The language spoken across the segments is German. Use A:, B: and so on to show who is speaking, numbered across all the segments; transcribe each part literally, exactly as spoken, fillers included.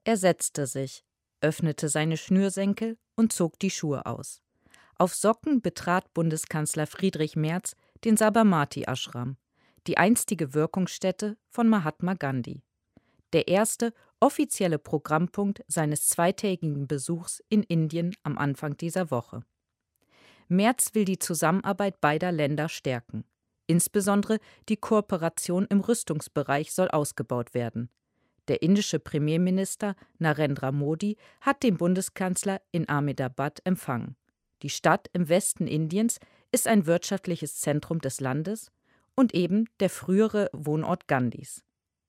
A: Er setzte sich, öffnete seine Schnürsenkel und zog die Schuhe aus. Auf Socken betrat Bundeskanzler Friedrich Merz den Sabarmati-Ashram, die einstige Wirkungsstätte von Mahatma Gandhi. Der erste offizielle Programmpunkt seines zweitägigen Besuchs in Indien am Anfang dieser Woche. Merz will die Zusammenarbeit beider Länder stärken. Insbesondere die Kooperation im Rüstungsbereich soll ausgebaut werden. Der indische Premierminister Narendra Modi hat den Bundeskanzler in Ahmedabad empfangen. Die Stadt im Westen Indiens ist ein wirtschaftliches Zentrum des Landes und eben der frühere Wohnort Gandhis.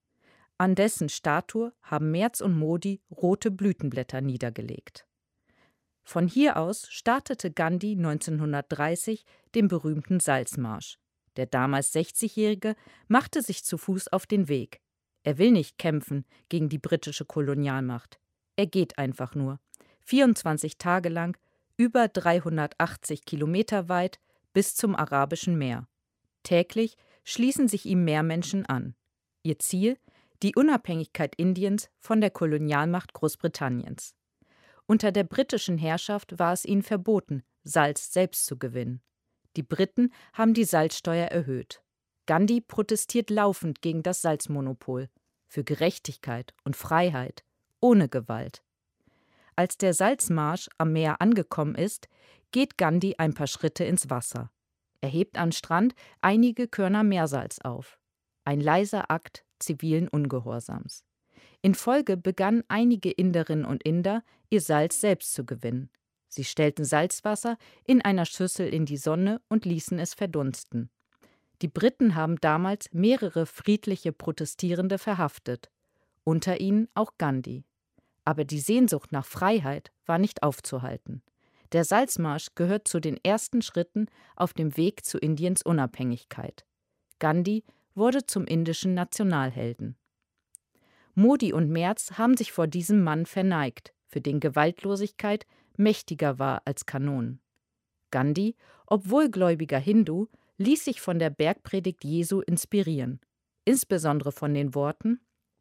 A: An dessen Statue haben Merz und Modi rote Blütenblätter niedergelegt. Von hier aus startete Gandhi neunzehnhundertdreißig den berühmten Salzmarsch. Der damals sechzigjährige machte sich zu Fuß auf den Weg. Er will nicht kämpfen gegen die britische Kolonialmacht. Er geht einfach nur. vierundzwanzig Tage lang, über dreihundertachtzig Kilometer weit, bis zum Arabischen Meer. Täglich schließen sich ihm mehr Menschen an. Ihr Ziel? Die Unabhängigkeit Indiens von der Kolonialmacht Großbritanniens. Unter der britischen Herrschaft war es ihnen verboten, Salz selbst zu gewinnen. Die Briten haben die Salzsteuer erhöht. Gandhi protestiert laufend gegen das Salzmonopol, für Gerechtigkeit und Freiheit, ohne Gewalt. Als der Salzmarsch am Meer angekommen ist, geht Gandhi ein paar Schritte ins Wasser. Er hebt am Strand einige Körner Meersalz auf. Ein leiser Akt zivilen Ungehorsams. In Folge begannen einige Inderinnen und Inder, ihr Salz selbst zu gewinnen. Sie stellten Salzwasser in einer Schüssel in die Sonne und ließen es verdunsten. Die Briten haben damals mehrere friedliche Protestierende verhaftet, unter ihnen auch Gandhi. Aber die Sehnsucht nach Freiheit war nicht aufzuhalten. Der Salzmarsch gehört zu den ersten Schritten auf dem Weg zu Indiens Unabhängigkeit. Gandhi wurde zum indischen Nationalhelden. Modi und Merz haben sich vor diesem Mann verneigt, für den Gewaltlosigkeit mächtiger war als Kanonen. Gandhi, obwohl gläubiger Hindu, ließ sich von der Bergpredigt Jesu inspirieren, insbesondere von den Worten: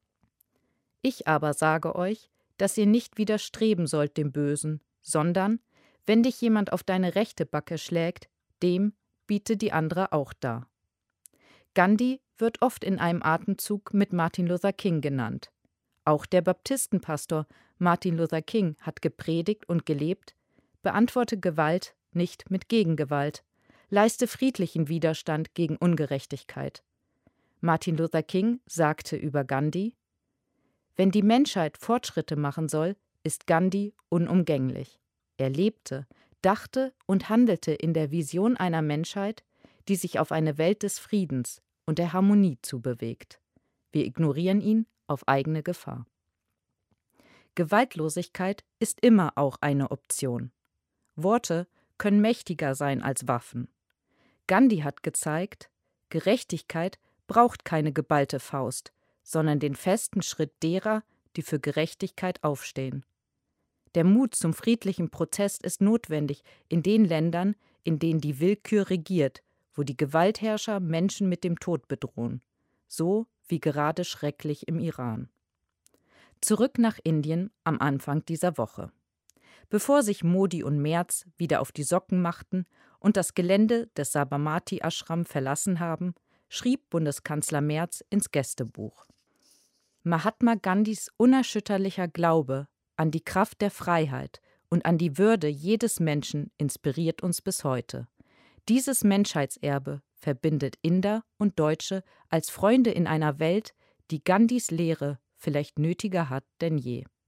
A: Ich aber sage euch, dass ihr nicht widerstreben sollt dem Bösen, sondern, wenn dich jemand auf deine rechte Backe schlägt, dem biete die andere auch dar. Gandhi wird oft in einem Atemzug mit Martin Luther King genannt. Auch der Baptistenpastor Martin Luther King hat gepredigt und gelebt: Beantworte Gewalt nicht mit Gegengewalt, leiste friedlichen Widerstand gegen Ungerechtigkeit. Martin Luther King sagte über Gandhi: Wenn die Menschheit Fortschritte machen soll, ist Gandhi unumgänglich. Er lebte, dachte und handelte in der Vision einer Menschheit, die sich auf eine Welt des Friedens und der Harmonie zubewegt. Wir ignorieren ihn auf eigene Gefahr. Gewaltlosigkeit ist immer auch eine Option. Worte können mächtiger sein als Waffen. Gandhi hat gezeigt, Gerechtigkeit braucht keine geballte Faust, sondern den festen Schritt derer, die für Gerechtigkeit aufstehen. Der Mut zum friedlichen Protest ist notwendig in den Ländern, in denen die Willkür regiert, wo die Gewaltherrscher Menschen mit dem Tod bedrohen, so wie gerade schrecklich im Iran. Zurück nach Indien am Anfang dieser Woche. Bevor sich Modi und Merz wieder auf die Socken machten und das Gelände des Sabarmati-Ashram verlassen haben, schrieb Bundeskanzler Merz ins Gästebuch: Mahatma Gandhis unerschütterlicher Glaube an die Kraft der Freiheit und an die Würde jedes Menschen inspiriert uns bis heute. Dieses Menschheitserbe verbindet Inder und Deutsche als Freunde in einer Welt, die Gandhis Lehre vielleicht nötiger hat denn je.